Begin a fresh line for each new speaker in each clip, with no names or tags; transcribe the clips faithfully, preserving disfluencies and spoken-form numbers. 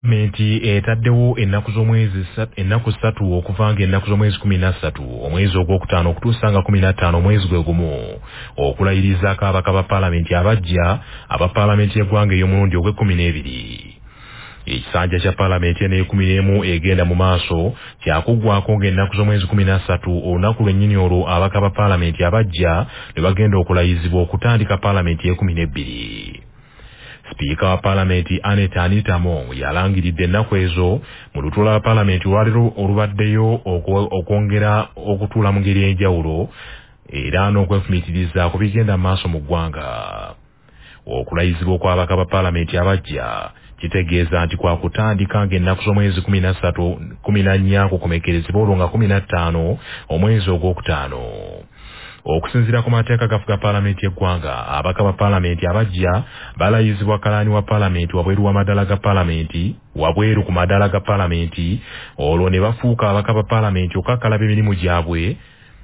Menti etaddewo ennaku z'omwezi ennaku ssatu okuvanga ennaku z'omwezi kumi na ssatu omwezi ogwokutaano okutuusa nga kumi na ttaano omwezi gwe gumu okulayiriza ababaka ba paalamenti abajja aba paalamenti y'eggwanga ey'omulundi ogw'ekkumi n'ebiri. Ekisanja kya paalamenti n'ekumi n'emu egenda mu maaso kyakuggwako ng'ennaku z'omwezi kumi na ssatu olunaku lwennyini olwo ababaka ba paalamenti abajja ne bagenda okulayizibwa okutandika paalamenti y'ekumi n'ebbiri. Sipiika wa paalamenti Anet Anita Among yalangiridde ennaku ezo mu lutuula lwa paalamenti olwaliro olubaddeyo okwongera okutuula mu ngeri enjawulo era n'okwefumitiriza ku bigenda mu maaso mu ggwanga. Okulayizibwa kw'ababaka ba paalamenti abajja kitegeeza nti kwa kutandika ng'ennaku z'omwezi kumi na ssatu kumi na nnya kukomekerezebwa olwo nga kumi na ttaano omwezi ogwokutaano. Okusinziira ku mateeka gafuga paalamenti y'eggwanga ababaka ba paalamenti abajja balayizibwa kalaani wa paalamenti wabweru w'amadaala ga paalamenti wabweru ku madaala ga paalamenti olwo ne bafuuka ababaka ba paalamenti okukakkalaba emirimu gyabwe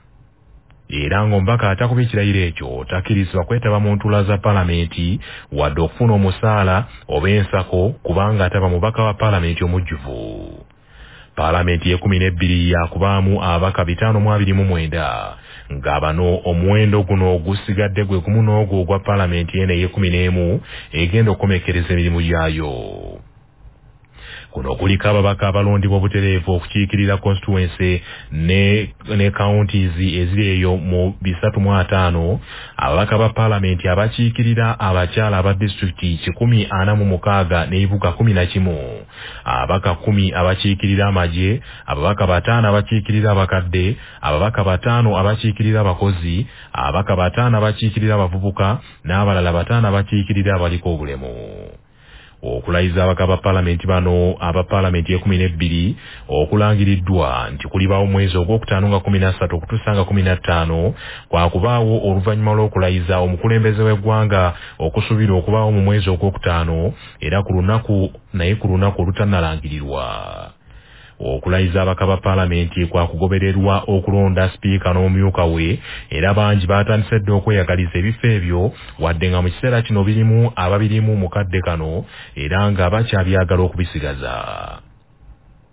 era ng'omubaka atakubye ekirayiro ekyo takkirizibwa kwetaba mu ntuula za paalamenti wadde okufuna omusaala oba ensako kubanga ataba mubaka wa paalamenti omujjuvu. Paalamenti y'ekumi n'ebbiri yakubaamu ababaka bitaano mu abiri mu mwenda nga bano omuwendo guno gusigadde gwe gumu n'ogwo ogwa paalamenti eno ey'ekumi n'emu egenda okukomekereza emirimu gyayo. Kuno kuliko ababaka abalondibwa obutereevu okukiikirira constituency ne, ne counties eziri eyo mu bisatu mu ataano, ababaka ba paalamenti abakiikirira abakyala aba disitulikiti kikumi ana mu mukaaga n'ebibuga kumi na kimu, ababaka kumi abakiikirira amagye, ababaka bataano abakiikirira abakadde, ababaka bataano abakiikirira abakozi, ababaka bataano abakiikirira abavubuka n'abalala bataano abakiikirira abaliko obulemu. Okulayiza ababaka ba paalamenti bano aba paalamenti y'ekumi n'ebbiri okulangiriddwa nti kulibaawo omwezi ogwokutaano nga kumi na ssatu okutuusa nga kumi na ttaano kwakubaawo oluvannyuma lw'okulayiza omukulembeze w'eggwanga okusuubira okubaawo mu mwezi ogwokutaano era ku lunaku naye ku lunaku olutannalangirirwa. Okulayiza ababaka ba paalamenti kwa kugobererwa okulonda sipiika n'omumyuka we era bangi baatandise dda okweyagaliza ebifo ebyo wadde nga mu kiseera kino birimu ababirimu mukadde kano era nga bakyabyagala okubisigaza.